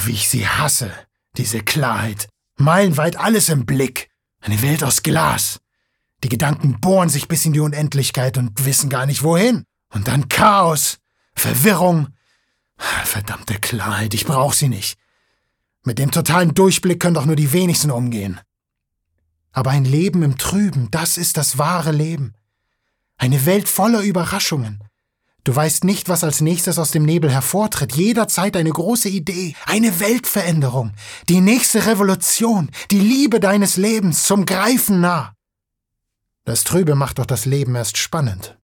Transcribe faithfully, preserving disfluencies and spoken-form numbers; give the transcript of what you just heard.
wie ich sie hasse, diese Klarheit. Meilenweit alles im Blick. Eine Welt aus Glas. Die Gedanken bohren sich bis in die Unendlichkeit und wissen gar nicht wohin. Und dann Chaos, Verwirrung. Verdammte Klarheit, ich brauch sie nicht. Mit dem totalen Durchblick können doch nur die wenigsten umgehen. Aber ein Leben im Trüben, das ist das wahre Leben. Eine Welt voller Überraschungen. Du weißt nicht, was als nächstes aus dem Nebel hervortritt. Jederzeit eine große Idee, eine Weltveränderung, die nächste Revolution, die Liebe deines Lebens zum Greifen nah. Das Trübe macht doch das Leben erst spannend.